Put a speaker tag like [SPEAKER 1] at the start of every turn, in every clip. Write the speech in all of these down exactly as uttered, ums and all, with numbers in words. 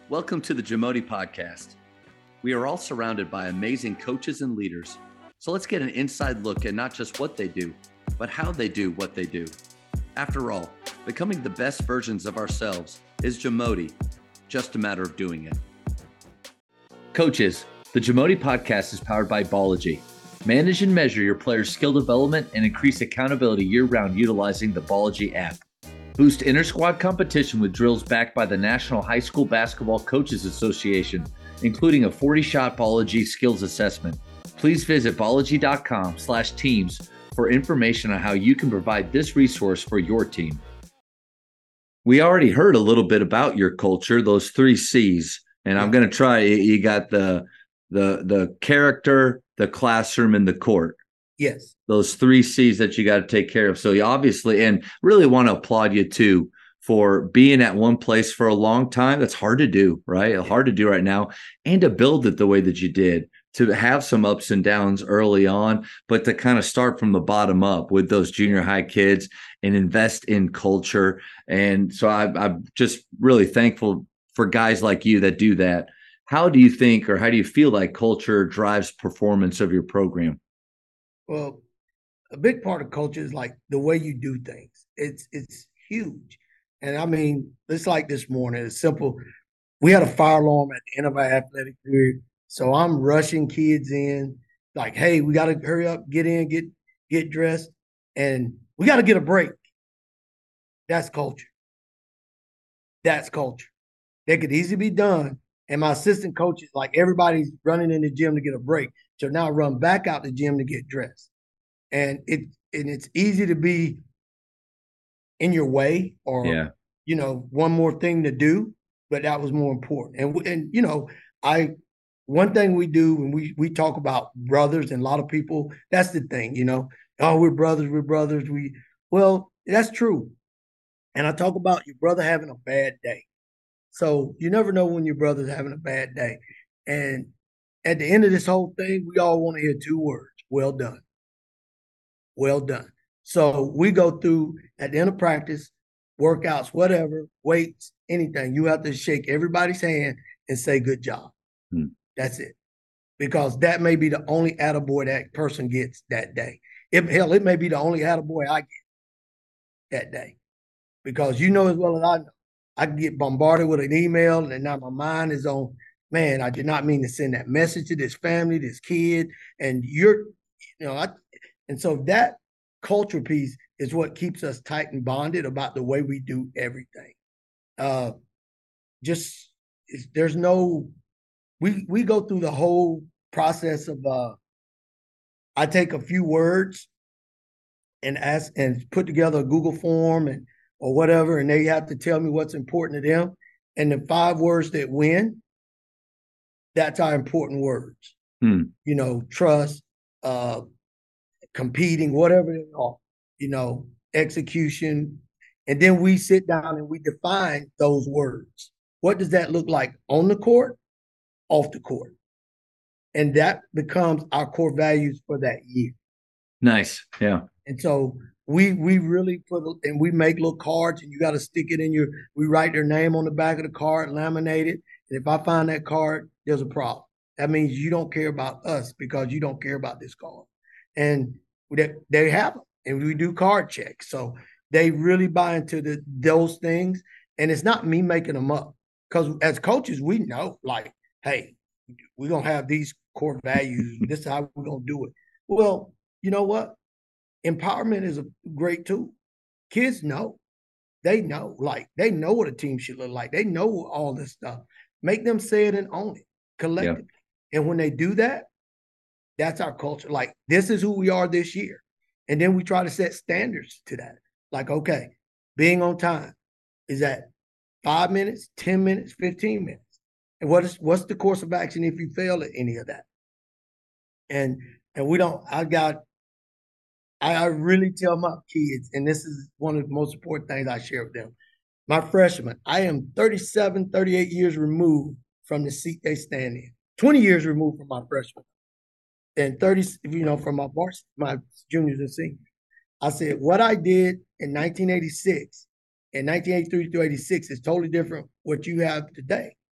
[SPEAKER 1] Welcome to the Jamodi Podcast. We are all surrounded by amazing coaches and leaders. So let's get an inside look at not just what they do, but how they do what they do. After all, becoming the best versions of ourselves is Jamodi, just a matter of doing it. Coaches, the Jamodi Podcast is powered by Ballogy. Manage and measure your players' skill development and increase accountability year-round utilizing the Ballogy app. Boost inter-squad competition with drills backed by the National High School Basketball Coaches Association, including a forty-shot Ballogy skills assessment. Please visit ballogy.com slash teams for information on how you can provide this resource for your team. We already heard a little bit about your culture, those three C's, and I'm going to try. You got the the the character, the classroom, and the court.
[SPEAKER 2] Yes.
[SPEAKER 1] Those three C's that you got to take care of. So you obviously, and really want to applaud you too for being at one place for a long time. That's hard to do, right? Yeah. Hard to do right now. And to build it the way that you did, to have some ups and downs early on, but to kind of start from the bottom up with those junior high kids and invest in culture. And so I, I'm just really thankful for guys like you that do that. How do you think, or how do you feel like culture drives performance of your program?
[SPEAKER 2] Well, a big part of culture is like the way you do things. It's it's huge. And I mean, it's like this morning, it's simple. We had a fire alarm at the end of our athletic period. So I'm rushing kids in, like, hey, we got to hurry up, get in, get get dressed, and we got to get a break. That's culture. That's culture. That could easily be done. And my assistant coaches, like everybody's running in the gym to get a break. So now run back out the gym to get dressed. And it and it's easy to be in your way or, yeah. you know, one more thing to do, but that was more important. And, and you know, I one thing we do when we, we talk about brothers, and a lot of people, that's the thing, you know, oh, we're brothers, we're brothers. We Well, that's true. And I talk about your brother having a bad day. So you never know when your brother's having a bad day. And at the end of this whole thing, we all want to hear two words: well done. Well done. So we go through at the end of practice, workouts, whatever, weights, anything. You have to shake everybody's hand and say good job. Hmm. That's it. Because that may be the only attaboy that person gets that day. If, hell, it may be the only attaboy I get that day. Because you know as well as I know, I can get bombarded with an email and now my mind is on, man, I did not mean to send that message to this family, this kid, and you're, you know, I, and so that culture piece is what keeps us tight and bonded about the way we do everything. Uh, just, there's no, we we go through the whole process of, uh, I take a few words and ask and put together a Google form and or whatever, and they have to tell me what's important to them. And the five words that win, that's our important words. Hmm. You know, trust, uh, competing, whatever they are, you know, execution. And then we sit down and we define those words. What does that look like on the court, off the court? And that becomes our core values for that year.
[SPEAKER 1] Nice. Yeah.
[SPEAKER 2] And so we we really put, and we make little cards, and you got to stick it in your, we write their name on the back of the card, laminate it. And if I find that card, there's a problem. That means you don't care about us because you don't care about this card. And they, they have them, and we do card checks. So they really buy into the those things. And it's not me making them up, because as coaches, we know, like, hey, we're going to have these core values. This is how we're going to do it. Well, you know what? Empowerment is a great tool. Kids know. They know. Like, they know what a team should look like. They know all this stuff. Make them say it and own it collectively. Yeah. And when they do that, that's our culture. Like, this is who we are this year. And then we try to set standards to that. Like, okay, being on time is at five minutes, ten minutes, fifteen minutes. And what is what's the course of action if you fail at any of that? And and we don't, I got, I, I really tell my kids, and this is one of the most important things I share with them. My freshmen, I am thirty-seven, thirty-eight years removed from the seat they stand in. twenty years removed from my freshman. And thirty, you know, from my varsity, my juniors and seniors. I said, what I did in nineteen eighty-six and nineteen eighty-three through eighty-six is totally different what you have today.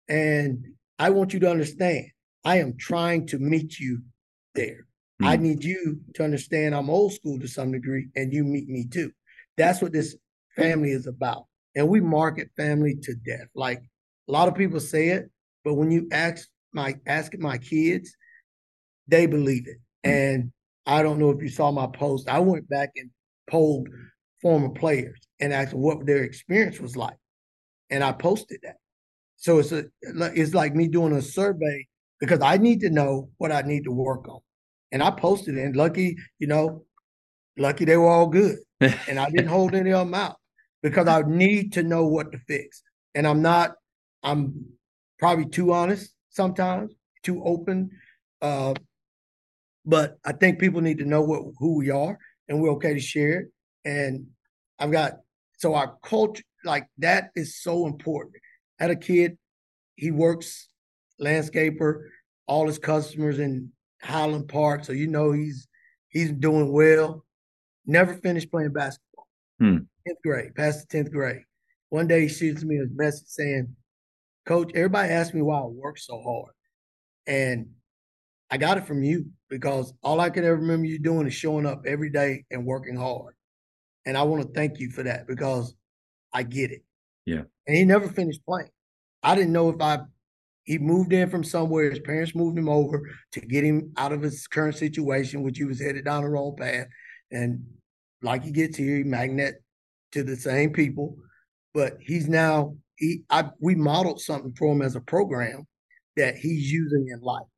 [SPEAKER 2] And I want you to understand, I am trying to meet you there. Mm. I need you to understand I'm old school to some degree, and you meet me too. That's what this family is about. And we market family to death. Like a lot of people say it, but when you ask my ask my kids, they believe it. Mm. And I don't know if you saw my post. I went back and polled former players and asked what their experience was like. And I posted that. So it's a it's like me doing a survey because I need to know what I need to work on. And I posted it, and lucky, you know, lucky they were all good. And I didn't hold any of them out because I need to know what to fix. And I'm not, I'm probably too honest sometimes, too open. Uh, but I think people need to know what who we are, and we're okay to share it. And I've got, so our culture, like that is so important. I had a kid, he works landscaper, all his customers in Highland Park. So, you know, he's, he's doing well. Never finished playing basketball. Hmm. tenth grade, past the tenth grade. One day he shoots me a message saying, Coach, everybody asks me why I work so hard. And I got it from you because all I can ever remember you doing is showing up every day and working hard. And I want to thank you for that because I get it.
[SPEAKER 1] Yeah.
[SPEAKER 2] And he never finished playing. I didn't know if I, he moved in from somewhere. His parents moved him over to get him out of his current situation, which he was headed down the wrong path. And like he gets here, he magnet to the same people. But he's now, he, I, we modeled something for him as a program that he's using in life.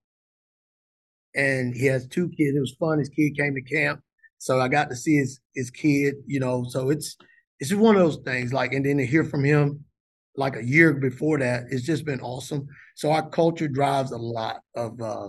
[SPEAKER 2] And he has two kids. It was fun. His kid came to camp. So I got to see his his kid, you know. So it's it's just one of those things. Like, and then to hear from him like a year before that, it's just been awesome. So our culture drives a lot of, uh,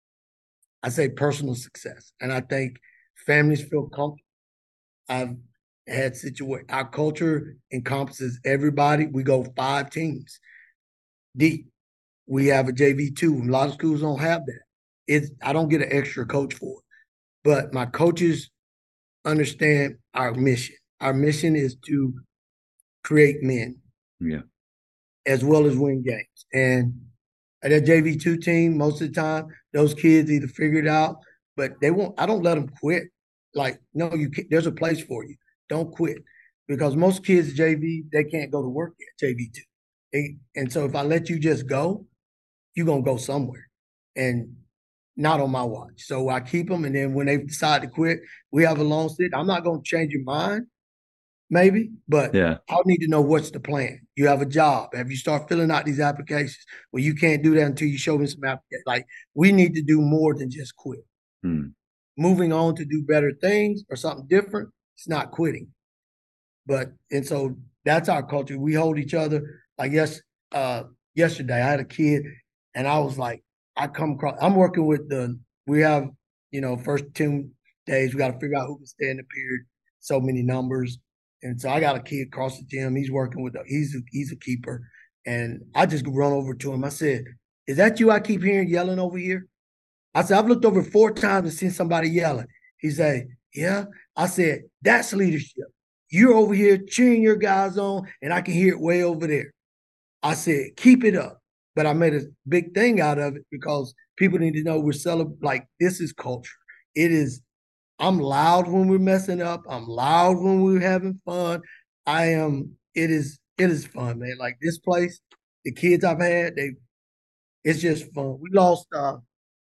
[SPEAKER 2] I say, personal success. And I think families feel comfortable. I've had situations, our culture encompasses everybody. We go five teams deep. We have a J V two. A lot of schools don't have that. It's, I don't get an extra coach for it. But my coaches understand our mission. Our mission is to create men.
[SPEAKER 1] Yeah.
[SPEAKER 2] As well as win games. And at that J V two team, most of the time, those kids either figure it out, but they won't, I don't let them quit. Like, no, you can't, there's a place for you. Don't quit. Because most kids at J V, they can't go to work at J V two. They, and so if I let you just go, you're going to go somewhere. And not on my watch. So I keep them, and then when they decide to quit, we have a long sit. I'm not going to change your mind, maybe, but
[SPEAKER 1] yeah.
[SPEAKER 2] I need to know what's the plan. You have a job. Have you start filling out these applications? Well, you can't do that until you show me some applications. Like, we need to do more than just quit.
[SPEAKER 1] Hmm.
[SPEAKER 2] Moving on to do better things or something different, it's not quitting. But, and so that's our culture. We hold each other. Like, yes, uh, yesterday I had a kid, and I was like, I come across, I'm working with the, we have, you know, first ten days, we got to figure out who can stay in the period, so many numbers. And so I got a kid across the gym. He's working with, the, he's, a, he's a keeper. And I just run over to him. I said, is that you I keep hearing yelling over here? I said, I've looked over four times and seen somebody yelling. He said, yeah. I said, that's leadership. You're over here cheering your guys on, and I can hear it way over there. I said, keep it up. But I made a big thing out of it because people need to know we're celebrating. Like, this is culture. It is, I'm loud when we're messing up. I'm loud when we're having fun. I am, it is, it is fun, man. Like, this place, the kids I've had, they, it's just fun. We lost, uh,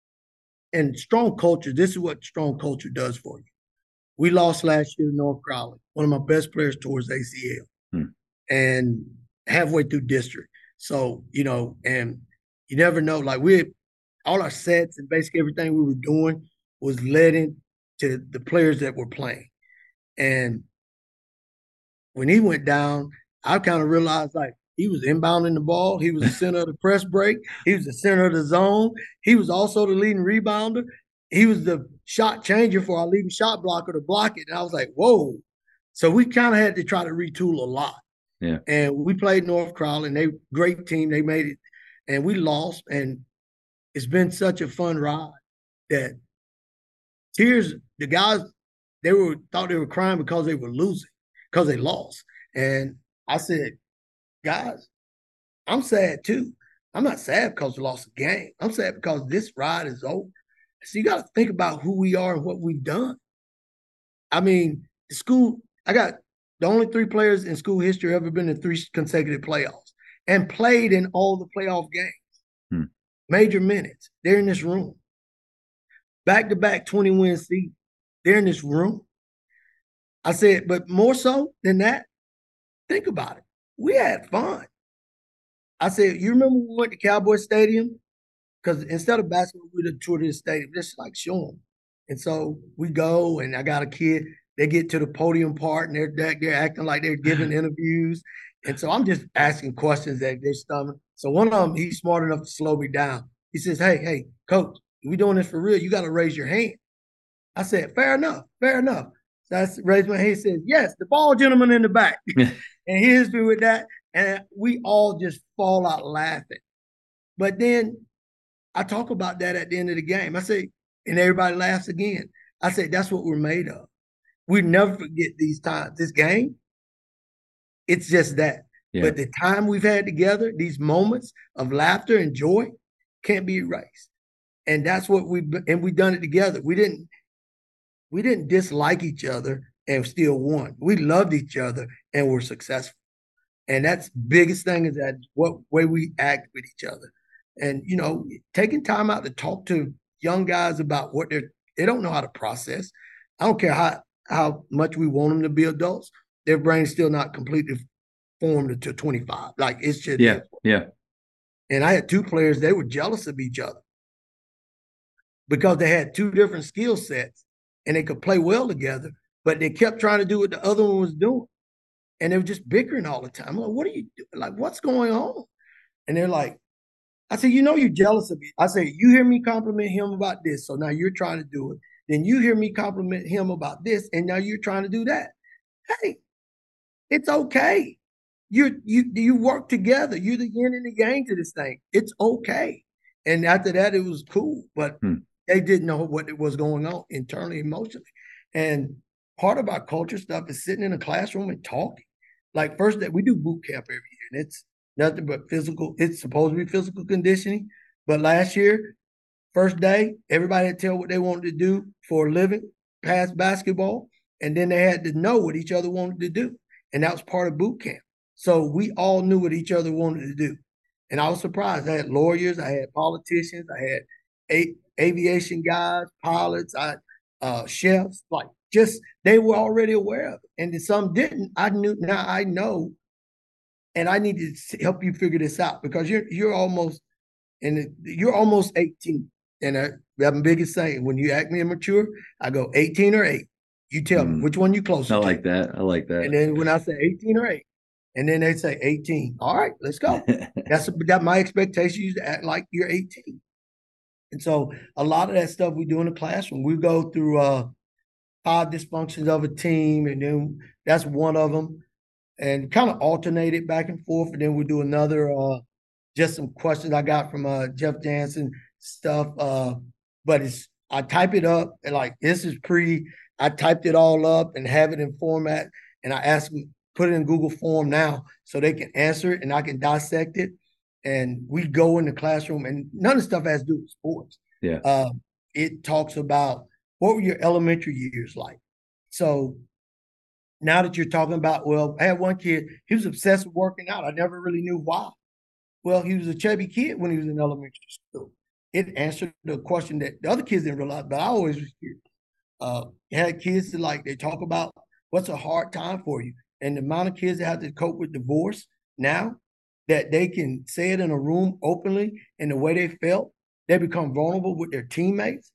[SPEAKER 2] and strong culture, this is what strong culture does for you. We lost last year to North Crowley. One of my best players towards A C L. Hmm. And halfway through district. So, you know, and you never know, like, we, all our sets and basically everything we were doing was led into the players that were playing. And when he went down, I kind of realized, like, he was inbounding the ball. He was the center of the press break. He was the center of the zone. He was also the leading rebounder. He was the shot changer for our leading shot blocker to block it. And I was like, whoa. So we kind of had to try to retool a lot.
[SPEAKER 1] Yeah.
[SPEAKER 2] And we played North Crowley, and they great team. They made it, and we lost. And it's been such a fun ride that tears, the guys, they were thought they were crying because they were losing, because they lost. And I said, guys, I'm sad too, I'm not sad because we lost a game. I'm sad because this ride is over. So you got to think about who we are and what we've done. I mean, the school, I got the only three players in school history ever been in three consecutive playoffs and played in all the playoff games, hmm. major minutes. They're in this room. Back-to-back twenty-win season. They're in this room. I said, but more so than that, think about it. We had fun. I said, you remember we went to Cowboy Stadium? Because instead of basketball, we did tour to the stadium, just like show them. And so we go, and I got a kid. They get to the podium part, and they're they're acting like they're giving interviews. And so I'm just asking questions that they're stomach. So one of them, he's smart enough to slow me down. He says, hey, hey, coach, if we're doing this for real, you got to raise your hand. I said, fair enough, fair enough. So I raised my hand. He says, yes, the ball gentleman in the back. And here's me with that. And we all just fall out laughing. But then I talk about that at the end of the game. I say, and everybody laughs again. I say, that's what we're made of. We never forget these times. This game, it's just that. Yeah. But the time we've had together, these moments of laughter and joy can't be erased. And that's what we and we done it together. We didn't we didn't dislike each other and still won. We loved each other and were successful. And that's biggest thing is that what way we act with each other. And, you know, taking time out to talk to young guys about what they're, they don't know how to process. I don't care how, how much we want them to be adults. Their brain's still not completely formed until twenty-five. Like, it's just.
[SPEAKER 1] Yeah, yeah.
[SPEAKER 2] And I had two players, they were jealous of each other because they had two different skill sets and they could play well together, but they kept trying to do what the other one was doing. And they were just bickering all the time. I'm like, what are you doing? Like, what's going on? And they're like, I said, you know, you're jealous of me. I said, you hear me compliment him about this, so now you're trying to do it. Then you hear me compliment him about this, and now you're trying to do that. Hey, it's okay. You you you work together. You're the yin and the yang to this thing. It's okay. And after that, it was cool. But hmm. they didn't know what was going on internally, emotionally. And part of our culture stuff is sitting in a classroom and talking. Like first day, we do boot camp every year, and it's nothing but physical. It's supposed to be physical conditioning. But last year, first day, everybody had to tell what they wanted to do for a living, past basketball, and then they had to know what each other wanted to do. And that was part of boot camp. So we all knew what each other wanted to do. And I was surprised. I had lawyers, I had politicians, I had a- aviation guys, pilots, I uh, chefs, like just they were already aware of it. And some didn't. I knew, now I know. And I need to help you figure this out because you're you're almost and you're almost eighteen. And I, that's the biggest thing. When you act me immature, I go eighteen or eight. You tell mm. me which one you closer
[SPEAKER 1] I
[SPEAKER 2] to.
[SPEAKER 1] like that. I like that.
[SPEAKER 2] And then when I say eighteen or eight, and then they say eighteen. All right, let's go. That's that my expectation is to act like you're eighteen. And so a lot of that stuff we do in the classroom, we go through uh, five dysfunctions of a team, and then that's one of them. And kind of alternate it back and forth. And then we do another, uh, just some questions I got from uh, Jeff Jansen stuff. Uh, but it's I type it up and like this is pre, I typed it all up and have it in format. And I ask them, put it in Google Form now so they can answer it and I can dissect it. And we go in the classroom and none of the stuff has to do with sports.
[SPEAKER 1] Yeah.
[SPEAKER 2] Uh, it talks about what were your elementary years like? So now that you're talking about, well, I had one kid, he was obsessed with working out. I never really knew why. Well, he was a chubby kid when he was in elementary school. It answered the question that the other kids didn't realize, but I always was curious. Uh, had kids that like, they talk about what's a hard time for you. And the amount of kids that have to cope with divorce now, that they can say it in a room openly and the way they felt, they become vulnerable with their teammates.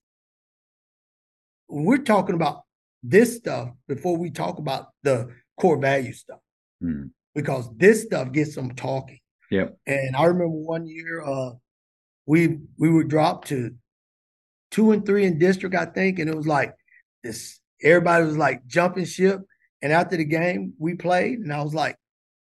[SPEAKER 2] We're talking about this stuff before we talk about the core value stuff, mm. because this stuff gets them talking.
[SPEAKER 1] Yep.
[SPEAKER 2] And I remember one year uh, we we were dropped to two and three in district, I think, and it was like this. Everybody was like jumping ship. And after the game, we played, and I was like,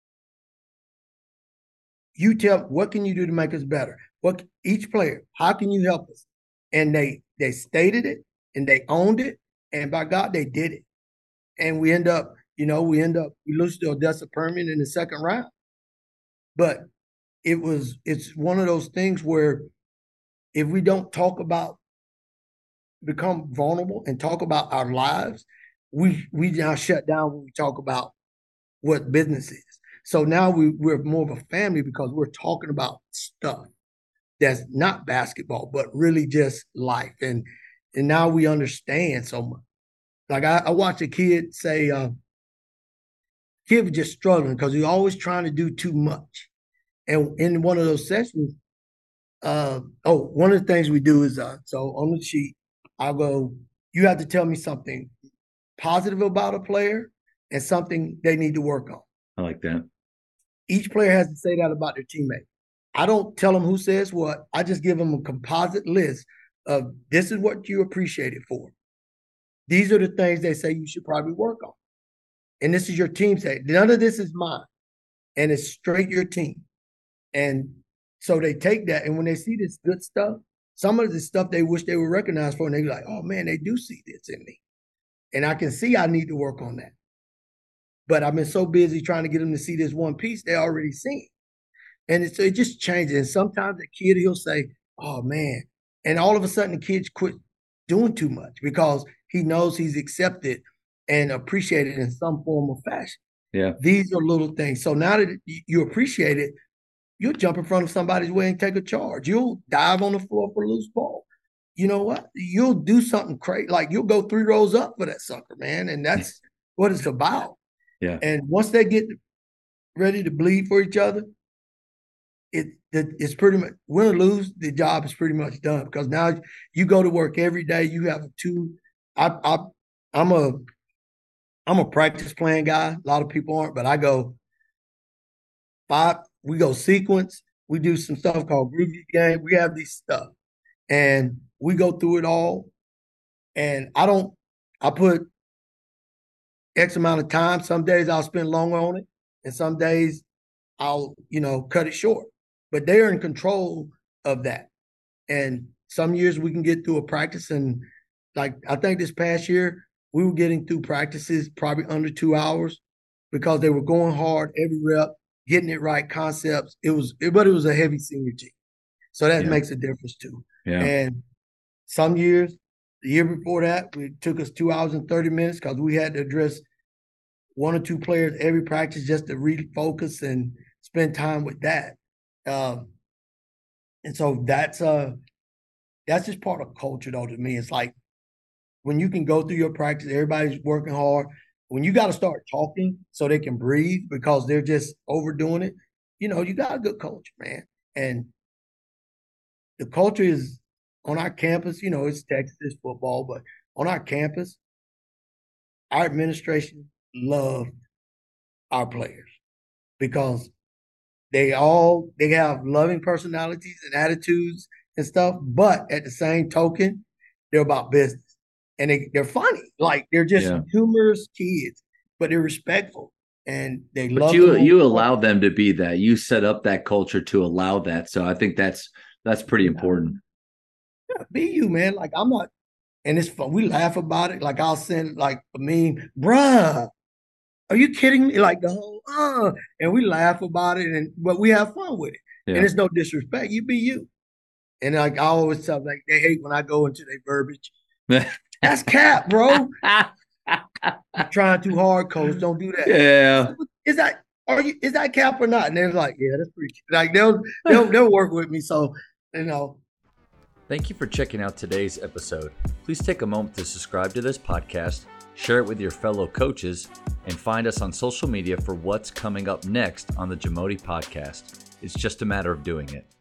[SPEAKER 2] "You tell what can you do to make us better? What each player? How can you help us?" And they they stated it, and they owned it. And by God, they did it. And we end up, you know, we end up, we lose to Odessa Permian in the second round. But it was, it's one of those things where if we don't talk about, become vulnerable and talk about our lives, we we now shut down when we talk about what business is. So now we, we're more of a family because we're talking about stuff that's not basketball, but really just life. And and now we understand so much. Like I, I watched a kid say, uh, kid was just struggling because he's always trying to do too much. And in one of those sessions, uh, oh, one of the things we do is, uh, so on the sheet, I'll go, you have to tell me something positive about a player and something they need to work on.
[SPEAKER 1] I like that.
[SPEAKER 2] Each player has to say that about their teammate. I don't tell them who says what. I just give them a composite list of this is what you appreciate it for. These are the things they say you should probably work on. And this is your team say. None of this is mine. And it's straight your team. And so they take that, and when they see this good stuff, some of the stuff they wish they were recognized for, and they're like, oh man, they do see this in me. And I can see I need to work on that. But I've been so busy trying to get them to see this one piece they already seen. And it's, it just changes. And sometimes the kid, he'll say, oh man. And all of a sudden the kids quit doing too much because he knows he's accepted and appreciated in some form or fashion.
[SPEAKER 1] Yeah.
[SPEAKER 2] These are little things. So now that you appreciate it, you'll jump in front of somebody's way and take a charge. You'll dive on the floor for a loose ball. You know what? You'll do something crazy. Like you'll go three rows up for that sucker, man. And that's what it's about.
[SPEAKER 1] Yeah.
[SPEAKER 2] And once they get ready to bleed for each other, it, it it's pretty much, win or lose, the job is pretty much done because now you go to work every day. You have a two. I, I I'm a I'm a practice plan guy. A lot of people aren't, but I go five. We go sequence. We do some stuff called groovy game. We have these stuff, and we go through it all. And I don't. I put X amount of time. Some days I'll spend longer on it, and some days I'll, you know, cut it short. But they are in control of that. And some years we can get through a practice, and like I think this past year we were getting through practices probably under two hours because they were going hard every rep, getting it right, concepts. It was, it, but it was a heavy senior team, so that yeah. makes a difference too.
[SPEAKER 1] Yeah.
[SPEAKER 2] And some years, the year before that, it took us two hours and thirty minutes because we had to address one or two players every practice just to refocus and spend time with that. Um, and so that's uh that's just part of culture, though. To me, it's like when you can go through your practice, everybody's working hard. When you got to start talking so they can breathe because they're just overdoing it, you know, you got a good culture, man. And the culture is on our campus. You know, it's Texas, it's football, but on our campus, our administration loved our players because they all, they have loving personalities and attitudes and stuff, but at the same token, they're about business. And they, they're funny. Like, they're just yeah. humorous kids, but they're respectful. And they
[SPEAKER 1] but
[SPEAKER 2] love
[SPEAKER 1] you. You allow them to be that. You set up that culture to allow that. So I think that's that's pretty yeah. important.
[SPEAKER 2] Yeah, be you, man. Like, I'm not, and it's fun. We laugh about it. Like, I'll send like a meme, bruh, are you kidding me? Like the whole, uh, and we laugh about it, and but we have fun with it. Yeah. And it's no disrespect. You be you. And like I always tell them, like, they hate when I go into their verbiage. That's cap, bro. You're trying too hard, coach. Don't do that.
[SPEAKER 1] Yeah.
[SPEAKER 2] Is that are you is that cap or not? And they're like, yeah, that's pretty like they'll they'll they'll work with me. So, you know.
[SPEAKER 1] Thank you for checking out today's episode. Please take a moment to subscribe to this podcast, share it with your fellow coaches, and find us on social media for what's coming up next on the Jamodi Podcast. It's just a matter of doing it.